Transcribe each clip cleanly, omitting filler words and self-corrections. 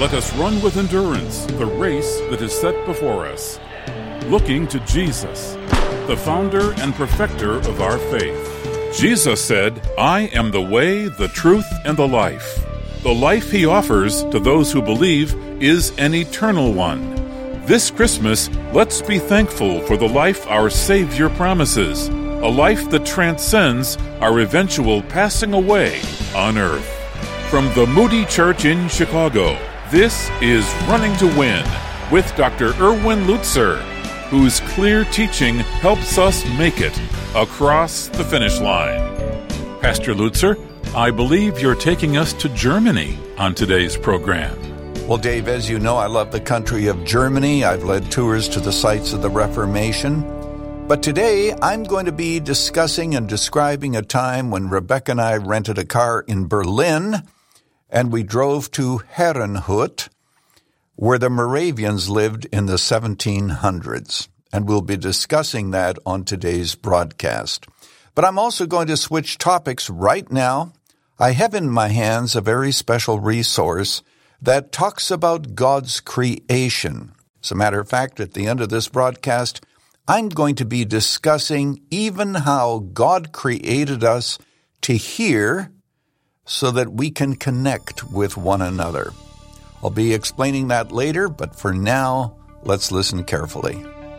Let us run with endurance the race that is set before us, looking to Jesus, the founder and perfecter of our faith. Jesus said, "I am the way, the truth, and the life." The life he offers to those who believe is an eternal one. This Christmas, let's be thankful for the life our Savior promises, a life that transcends our eventual passing away on earth. From the Moody Church in Chicago, this is Running to Win with Dr. Erwin Lutzer, whose clear teaching helps us make it across the finish line. Pastor Lutzer, I believe you're taking us to Germany on today's program. Well, Dave, as you know, I love the country of Germany. I've led tours to the sites of the Reformation. But today, I'm going to be discussing and describing a time when Rebecca and I rented a car in Berlin, and we drove to Herrnhut, where the Moravians lived in the 1700s. And we'll be discussing that on today's broadcast. But I'm also going to switch topics right now. I have in my hands a very special resource that talks about God's creation. As a matter of fact, at the end of this broadcast, I'm going to be discussing even how God created us to hear so that we can connect with one another. I'll be explaining that later, but for now, let's listen carefully.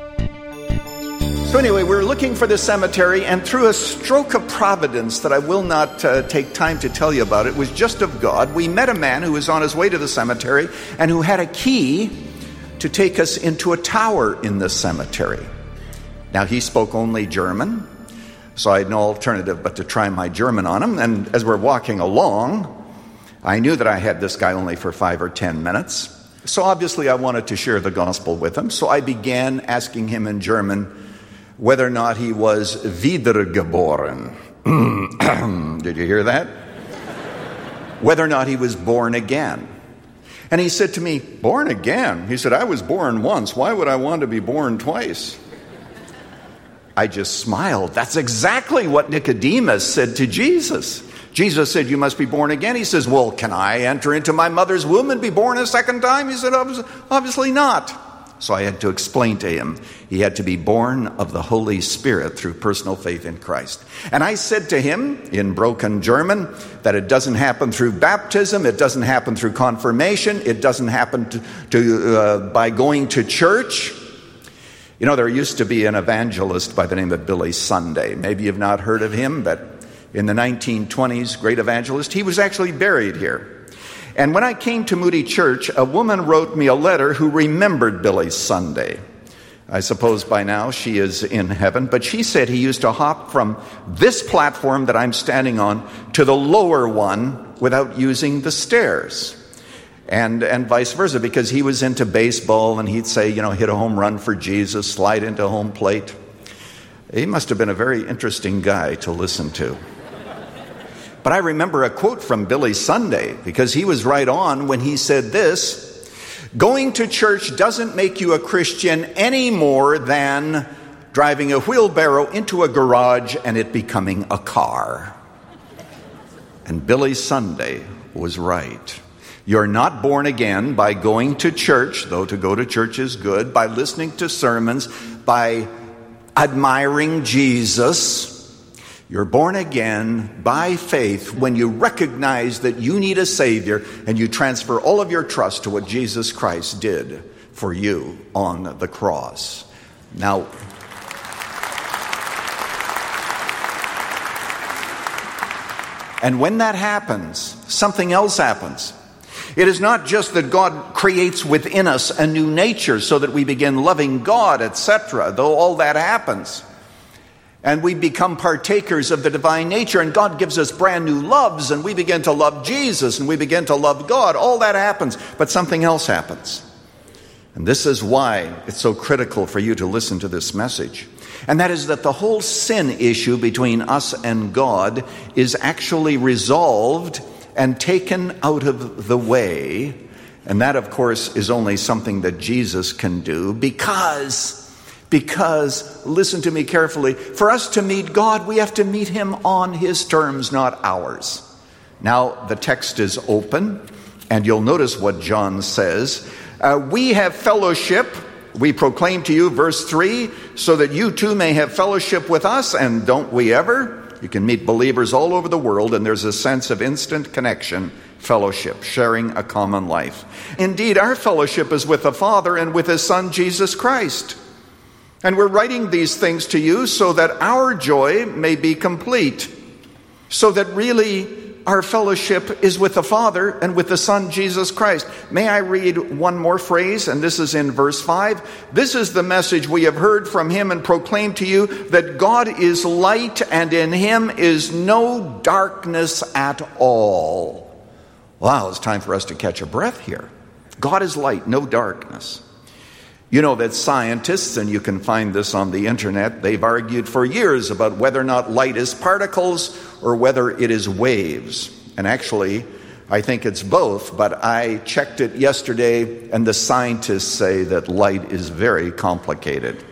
So anyway, we're looking for the cemetery, and through a stroke of providence that I will not take time to tell you about, it was just of God, we met a man who was on his way to the cemetery and who had a key to take us into a tower in the cemetery. Now, he spoke only German, so I had no alternative but to try my German on him. And as we're walking along, I knew that I had this guy only for 5 or 10 minutes. So obviously I wanted to share the gospel with him. So I began asking him in German whether or not he was wiedergeboren. Did you hear that? Whether or not he was born again. And he said to me, "Born again?" He said, "I was born once. Why would I want to be born twice?" I just smiled. That's exactly what Nicodemus said to Jesus. Jesus said, "You must be born again." He says, "Well, can I enter into my mother's womb and be born a second time?" He said, "Obviously not." So I had to explain to him, he had to be born of the Holy Spirit through personal faith in Christ. And I said to him in broken German that it doesn't happen through baptism, it doesn't happen through confirmation, it doesn't happen by going to church. You know, there used to be an evangelist by the name of Billy Sunday. Maybe you've not heard of him, but in the 1920s, great evangelist. He was actually buried here. And when I came to Moody Church, a woman wrote me a letter who remembered Billy Sunday. I suppose by now she is in heaven, but she said he used to hop from this platform that I'm standing on to the lower one without using the stairs. And vice versa, because he was into baseball and he'd say, hit a home run for Jesus, slide into home plate. He must have been a very interesting guy to listen to. But I remember a quote from Billy Sunday, because he was right on when he said this: "Going to church doesn't make you a Christian any more than driving a wheelbarrow into a garage and it becoming a car." And Billy Sunday was right. You're not born again by going to church, though to go to church is good, by listening to sermons, by admiring Jesus. You're born again by faith when you recognize that you need a Savior and you transfer all of your trust to what Jesus Christ did for you on the cross. Now, and when that happens, something else happens. It is not just that God creates within us a new nature so that we begin loving God, etc., though all that happens. And we become partakers of the divine nature, and God gives us brand new loves, and we begin to love Jesus, and we begin to love God. All that happens, but something else happens. And this is why it's so critical for you to listen to this message. And that is that the whole sin issue between us and God is actually resolved and taken out of the way. And that, of course, is only something that Jesus can do because, listen to me carefully, for us to meet God, we have to meet him on his terms, not ours. Now, the text is open. And you'll notice what John says. We have fellowship, we proclaim to you, verse 3, so that you too may have fellowship with us, and don't we ever? You can meet believers all over the world, and there's a sense of instant connection, fellowship, sharing a common life. Indeed, our fellowship is with the Father and with His Son, Jesus Christ. And we're writing these things to you so that our joy may be complete, so that really our fellowship is with the Father and with the Son, Jesus Christ. May I read one more phrase? And this is in verse 5. This is the message we have heard from Him and proclaimed to you, that God is light and in Him is no darkness at all. Wow, it's time for us to catch a breath here. God is light, no darkness. You know that scientists, and you can find this on the internet, they've argued for years about whether or not light is particles or whether it is waves. And actually, I think it's both, but I checked it yesterday, and the scientists say that light is very complicated.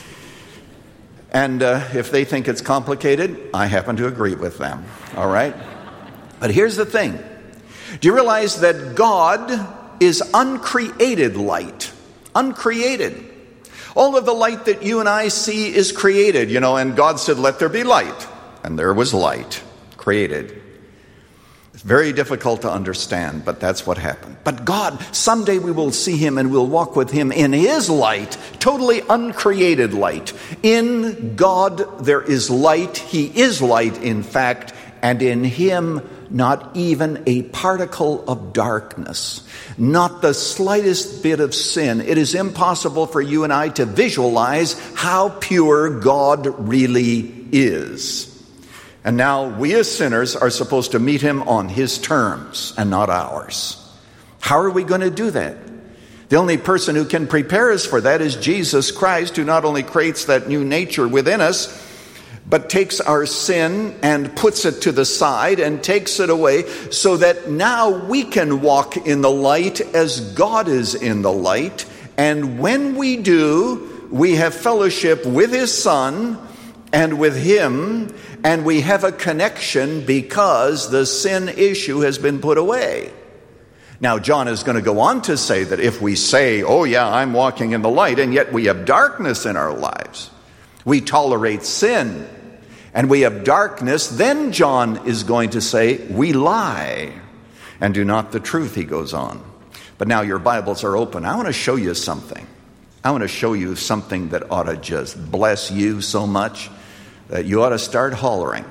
And if they think it's complicated, I happen to agree with them, all right? But here's the thing. Do you realize that God is uncreated light? Uncreated. All of the light that you and I see is created, and God said, let there be light. And there was light, created. It's very difficult to understand, but that's what happened. But God, someday we will see Him and we'll walk with Him in His light, totally uncreated light. In God there is light. He is light, in fact, and in Him not even a particle of darkness, not the slightest bit of sin. It is impossible for you and I to visualize how pure God really is. And now we as sinners are supposed to meet Him on His terms and not ours. How are we going to do that? The only person who can prepare us for that is Jesus Christ, who not only creates that new nature within us, but takes our sin and puts it to the side and takes it away so that now we can walk in the light as God is in the light. And when we do, we have fellowship with His Son and with Him, and we have a connection because the sin issue has been put away. Now, John is going to go on to say that if we say, oh yeah, I'm walking in the light, and yet we have darkness in our lives, we tolerate sin, and we have darkness, then John is going to say, we lie and do not the truth, he goes on. But now your Bibles are open. I want to show you something. I want to show you something that ought to just bless you so much that you ought to start hollering.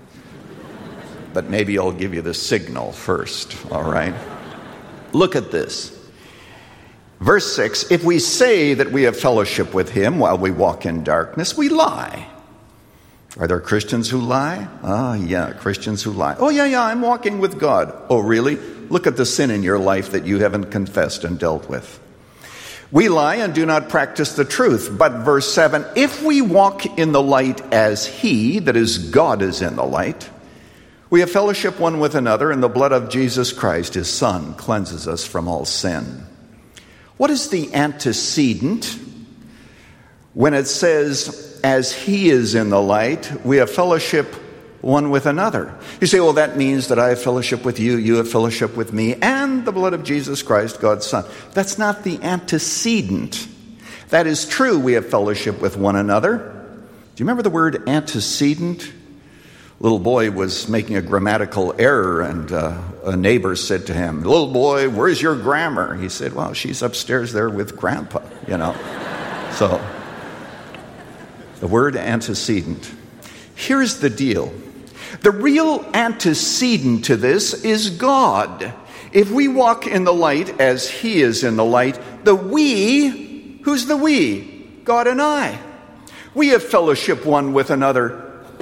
But maybe I'll give you the signal first, all right? Look at this. Verse 6, if we say that we have fellowship with Him while we walk in darkness, we lie. Are there Christians who lie? Yeah, Christians who lie. Oh, yeah, I'm walking with God. Oh, really? Look at the sin in your life that you haven't confessed and dealt with. We lie and do not practice the truth. But verse 7, if we walk in the light as He, that is, God is in the light, we have fellowship one with another, and the blood of Jesus Christ, His Son, cleanses us from all sin. What is the antecedent when it says, as He is in the light, we have fellowship one with another? You say, well, that means that I have fellowship with you, you have fellowship with me, and the blood of Jesus Christ, God's Son. That's not the antecedent. That is true, we have fellowship with one another. Do you remember the word antecedent? A little boy was making a grammatical error, and a neighbor said to him, little boy, where's your grammar? He said, well, she's upstairs there with Grandpa, So, the word antecedent. Here's the deal. The real antecedent to this is God. If we walk in the light as He is in the light, the we, who's the we? God and I. We have fellowship one with another.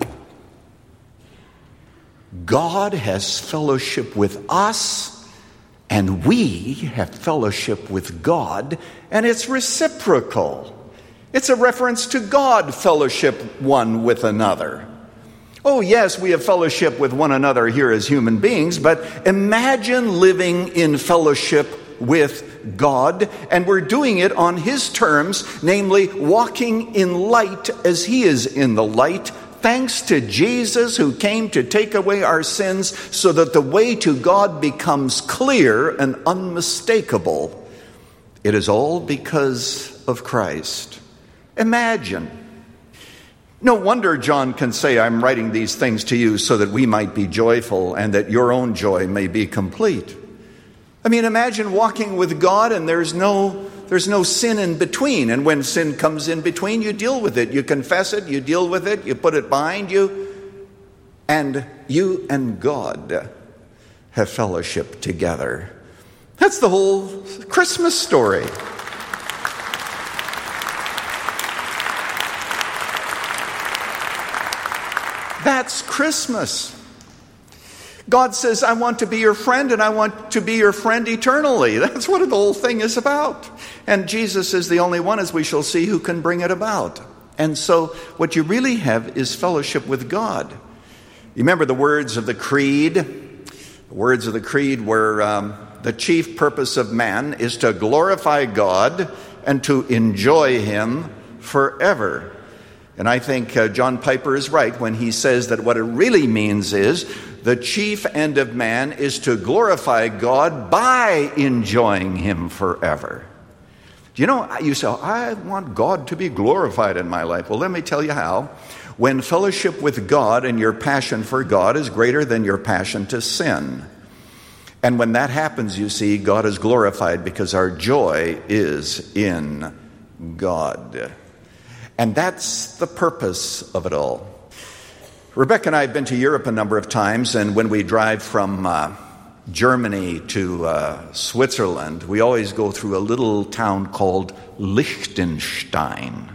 God has fellowship with us, and we have fellowship with God, and it's reciprocal. It's a reference to God fellowship one with another. Oh, yes, we have fellowship with one another here as human beings, but imagine living in fellowship with God, and we're doing it on His terms, namely walking in light as He is in the light, Thanks to Jesus who came to take away our sins so that the way to God becomes clear and unmistakable. It is all because of Christ. Imagine. No wonder John can say, I'm writing these things to you so that we might be joyful and that your own joy may be complete. I mean, imagine walking with God and there's no sin in between. And when sin comes in between, you deal with it. You confess it, you deal with it, you put it behind you. And you and God have fellowship together. That's the whole Christmas story. That's Christmas. God says, I want to be your friend, and I want to be your friend eternally. That's what the whole thing is about. And Jesus is the only one, as we shall see, who can bring it about. And so what you really have is fellowship with God. You remember the words of the Creed? The words of the Creed were, the chief purpose of man is to glorify God and to enjoy him forever. And I think John Piper is right when he says that what it really means is the chief end of man is to glorify God by enjoying him forever. Do you know, you say, I want God to be glorified in my life. Well, let me tell you how. When fellowship with God and your passion for God is greater than your passion to sin. And when that happens, you see, God is glorified because our joy is in God. And that's the purpose of it all. Rebecca and I have been to Europe a number of times, and when we drive from Germany to Switzerland, we always go through a little town called Liechtenstein.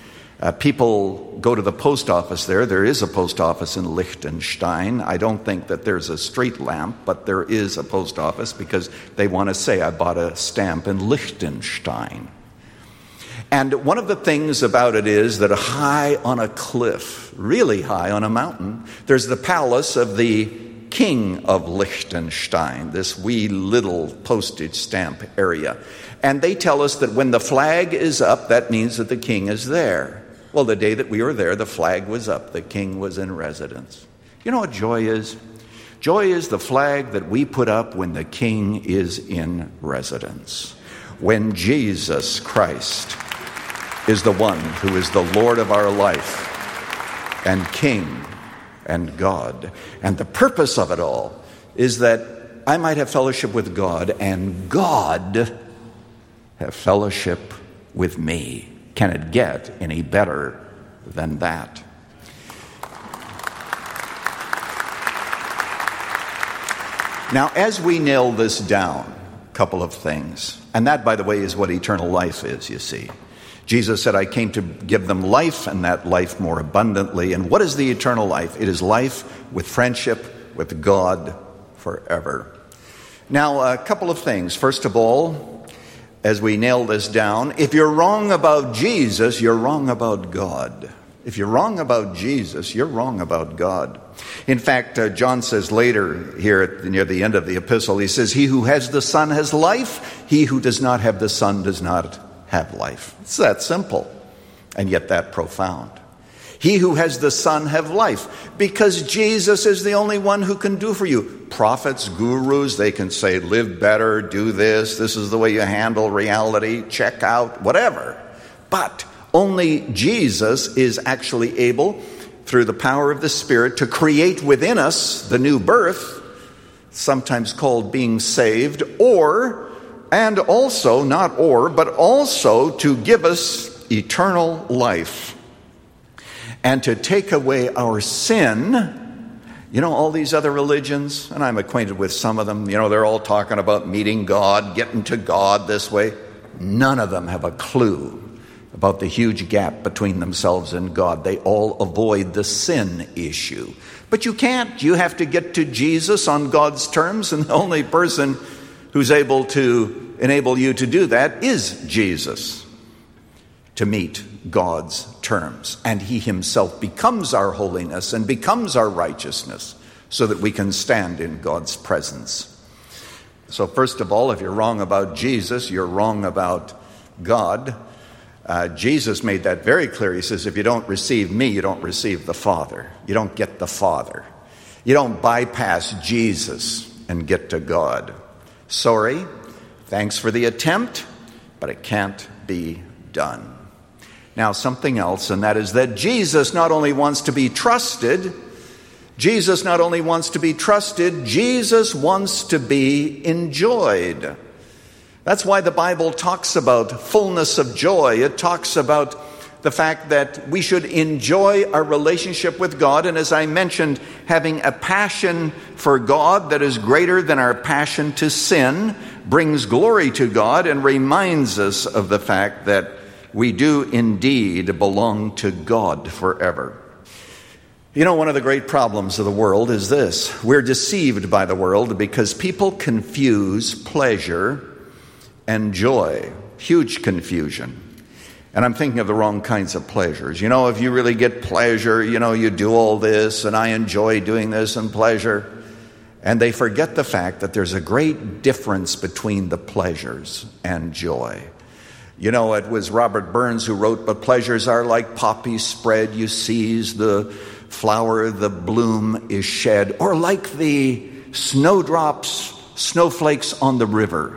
People go to the post office there. There is a post office in Liechtenstein. I don't think that there's a street lamp, but there is a post office because they want to say, I bought a stamp in Liechtenstein. And one of the things about it is that high on a cliff, really high on a mountain, there's the palace of the king of Liechtenstein, this wee little postage stamp area. And they tell us that when the flag is up, that means that the king is there. Well, the day that we were there, the flag was up. The king was in residence. You know what joy is? Joy is the flag that we put up when the king is in residence. When Jesus Christ is the one who is the Lord of our life and King and God. And the purpose of it all is that I might have fellowship with God and God have fellowship with me. Can it get any better than that? Now, as we nail this down, a couple of things. And that, by the way, is what eternal life is, you see. Jesus said, I came to give them life, and that life more abundantly. And what is the eternal life? It is life with friendship with God forever. Now, a couple of things. First of all, as we nail this down, if you're wrong about Jesus, you're wrong about God. If you're wrong about Jesus, you're wrong about God. In fact, John says later here near the end of the epistle, he says, he who has the Son has life. He who does not have the Son does not have life. It's that simple, and yet that profound. He who has the Son have life, because Jesus is the only one who can do for you. Prophets, gurus, they can say, live better, do this is the way you handle reality, check out, whatever. But only Jesus is actually able, through the power of the Spirit, to create within us the new birth, sometimes called being saved, and also, but also to give us eternal life and to take away our sin. You know, all these other religions, and I'm acquainted with some of them, they're all talking about meeting God, getting to God this way. None of them have a clue about the huge gap between themselves and God. They all avoid the sin issue. But you can't. You have to get to Jesus on God's terms, and the only person who's able to enable you to do that is Jesus, to meet God's terms. And he himself becomes our holiness and becomes our righteousness so that we can stand in God's presence. So first of all, if you're wrong about Jesus, you're wrong about God. Jesus made that very clear. He says, if you don't receive me, you don't receive the Father. You don't get the Father. You don't bypass Jesus and get to God. Sorry, thanks for the attempt, but it can't be done. Now, something else, and that is that Jesus not only wants to be trusted, Jesus wants to be enjoyed. That's why the Bible talks about fullness of joy. It talks about the fact that we should enjoy our relationship with God, and as I mentioned, having a passion for God that is greater than our passion to sin brings glory to God and reminds us of the fact that we do indeed belong to God forever. You know, one of the great problems of the world is this. We're deceived by the world because people confuse pleasure and joy. Huge confusion. And I'm thinking of the wrong kinds of pleasures. You know, if you really get pleasure, you do all this, and I enjoy doing this and pleasure. And they forget the fact that there's a great difference between the pleasures and joy. You know, it was Robert Burns who wrote, "But pleasures are like poppies spread, you seize the flower, the bloom is shed, or like the snowdrops, snowflakes on the river,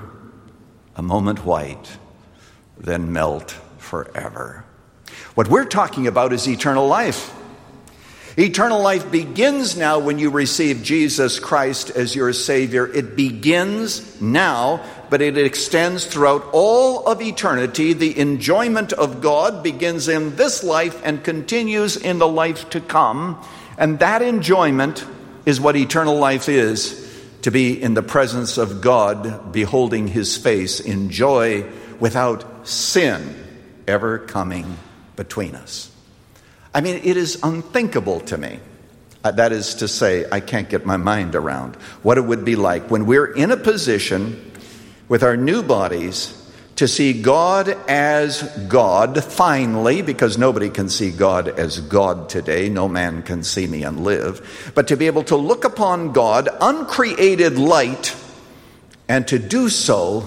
a moment white, then melt forever." What we're talking about is eternal life. Eternal life begins now when you receive Jesus Christ as your Savior. It begins now, but it extends throughout all of eternity. The enjoyment of God begins in this life and continues in the life to come. And that enjoyment is what eternal life is, to be in the presence of God, beholding His face in joy without sin ever coming between us. I mean, it is unthinkable to me. That is to say, I can't get my mind around what it would be like when we're in a position with our new bodies to see God as God, finally, because nobody can see God as God today. No man can see me and live. But to be able to look upon God, uncreated light, and to do so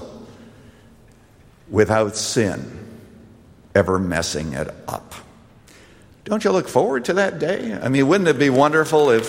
without sin ever messing it up. Don't you look forward to that day? I mean, wouldn't it be wonderful if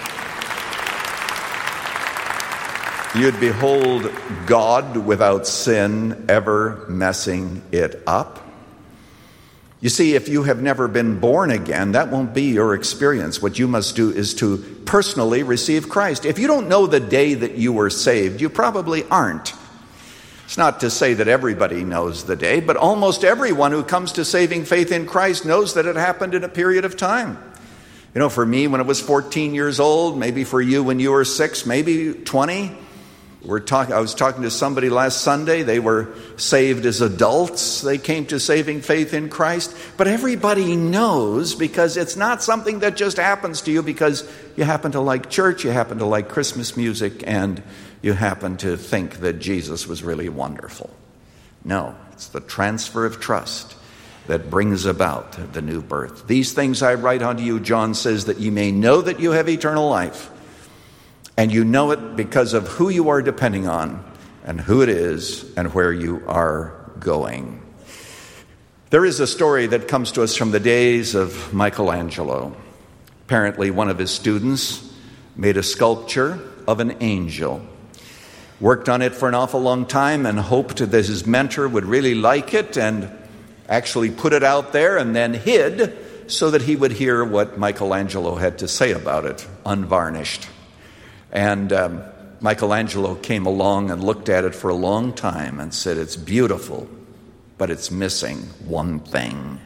you'd behold God without sin ever messing it up? You see, if you have never been born again, that won't be your experience. What you must do is to personally receive Christ. If you don't know the day that you were saved, you probably aren't. It's not to say that everybody knows the day, but almost everyone who comes to saving faith in Christ knows that it happened in a period of time. You know, for me, when I was 14 years old, maybe for you when you were 6, maybe 20. I was talking to somebody last Sunday. They were saved as adults. They came to saving faith in Christ. But everybody knows, because it's not something that just happens to you because you happen to like church, you happen to like Christmas music, and you happen to think that Jesus was really wonderful. No, it's the transfer of trust that brings about the new birth. These things I write unto you, John says, that you may know that you have eternal life. And you know it because of who you are depending on and who it is and where you are going. There is a story that comes to us from the days of Michelangelo. Apparently, one of his students made a sculpture of an angel. Worked on it for an awful long time and hoped that his mentor would really like it and actually put it out there and then hid so that he would hear what Michelangelo had to say about it, unvarnished. And Michelangelo came along and looked at it for a long time and said, "It's beautiful, but it's missing one thing."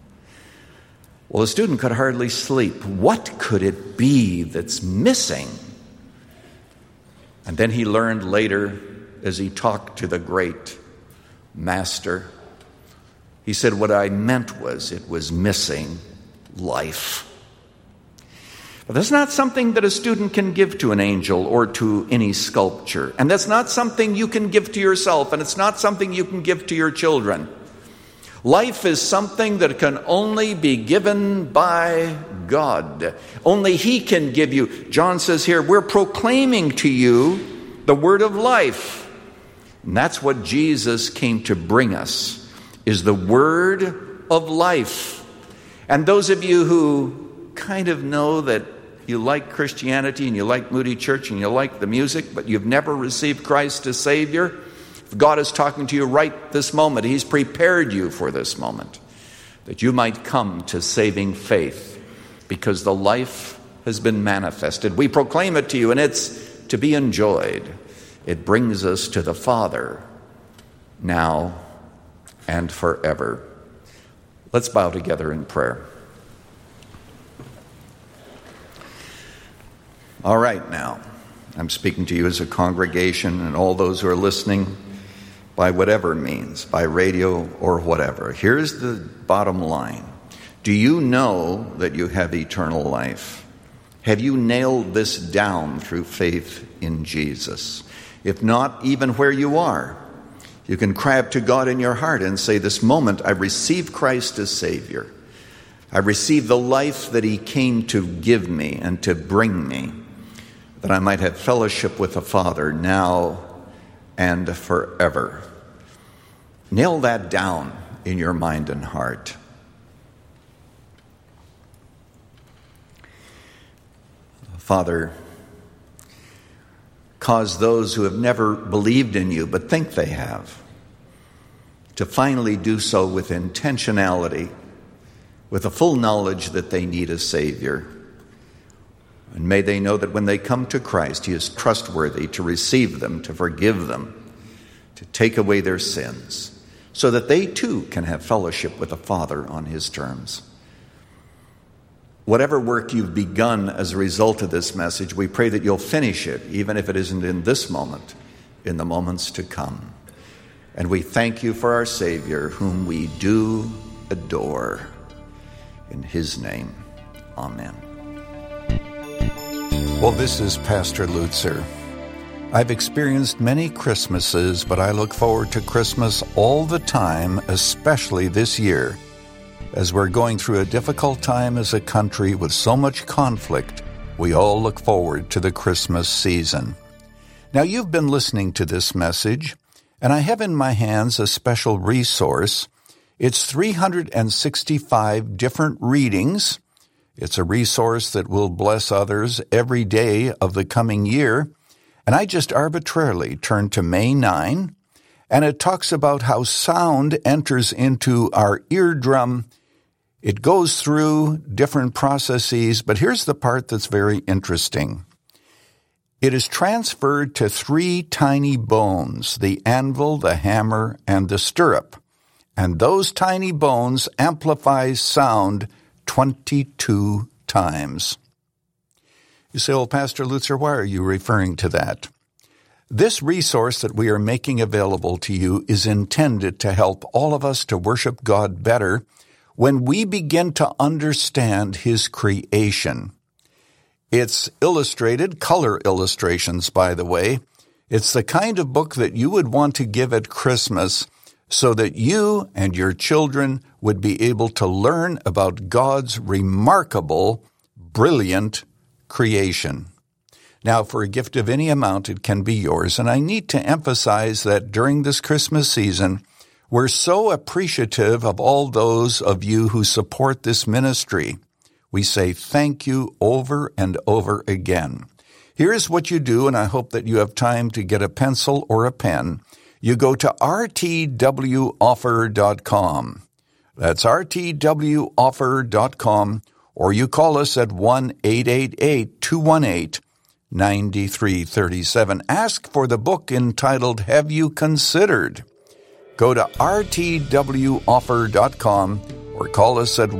Well, the student could hardly sleep. What could it be that's missing? And then he learned later, as he talked to the great master, he said, "What I meant was it was missing life." But that's not something that a student can give to an angel or to any sculpture. And that's not something you can give to yourself, and it's not something you can give to your children. Life is something that can only be given by God. Only He can give you. John says here, we're proclaiming to you the word of life. And that's what Jesus came to bring us. is the word of life. And those of you who kind of know that you like Christianity and you like Moody Church and you like the music, but you've never received Christ as Savior, if God is talking to you right this moment, He's prepared you for this moment, that you might come to saving faith, because the life has been manifested. We proclaim it to you, and it's to be enjoyed. It brings us to the Father, now and forever. Let's bow together in prayer. All right, now, I'm speaking to you as a congregation and all those who are listening by whatever means, by radio or whatever. Here's the bottom line. Do you know that you have eternal life? Have you nailed this down through faith in Jesus? If not, even where you are, you can cry up to God in your heart and say, this moment I receive Christ as Savior. I receive the life that He came to give me and to bring me, that I might have fellowship with the Father now and forever. Nail that down in your mind and heart. Father, cause those who have never believed in you but think they have to finally do so with intentionality, with a full knowledge that they need a Savior. And may they know that when they come to Christ, He is trustworthy to receive them, to forgive them, to take away their sins, so that they too can have fellowship with the Father on His terms. Whatever work you've begun as a result of this message, we pray that you'll finish it, even if it isn't in this moment, in the moments to come. And we thank you for our Savior, whom we do adore. In His name, amen. Well, this is Pastor Lutzer. I've experienced many Christmases, but I look forward to Christmas all the time, especially this year. As we're going through a difficult time as a country with so much conflict, we all look forward to the Christmas season. Now, you've been listening to this message, and I have in my hands a special resource. It's 365 different readings. It's a resource that will bless others every day of the coming year. And I just arbitrarily turned to May 9, and it talks about how sound enters into our eardrum. It goes through different processes, but here's the part that's very interesting. It is transferred to 3 tiny bones, the anvil, the hammer, and the stirrup. And those tiny bones amplify sound 22 times. You say, well, Pastor Lutzer, why are you referring to that? This resource that we are making available to you is intended to help all of us to worship God better when we begin to understand His creation. It's illustrated, color illustrations, by the way. It's the kind of book that you would want to give at Christmas so that you and your children would be able to learn about God's remarkable, brilliant creation. Now, for a gift of any amount, it can be yours. And I need to emphasize that during this Christmas season, we're so appreciative of all those of you who support this ministry. We say thank you over and over again. Here's what you do, and I hope that you have time to get a pencil or a pen. You go to rtwoffer.com. That's rtwoffer.com, or you call us at 1-888-218-9337. Ask for the book entitled, Have You Considered? Go to rtwoffer.com or call us at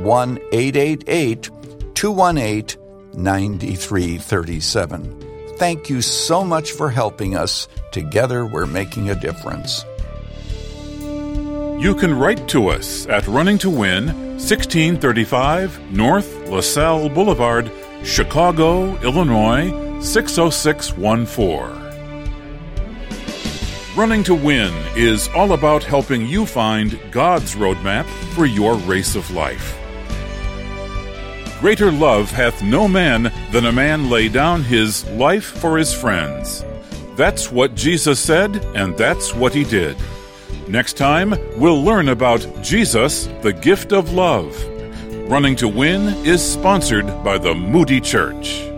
1-888-218-9337. Thank you so much for helping us. Together we're making a difference. You can write to us at Running to Win, 1635 North LaSalle Boulevard, Chicago, Illinois, 60614. Running to Win is all about helping you find God's roadmap for your race of life. Greater love hath no man than a man lay down his life for his friends. That's what Jesus said, and that's what He did. Next time, we'll learn about Jesus, the gift of love. Running to Win is sponsored by the Moody Church.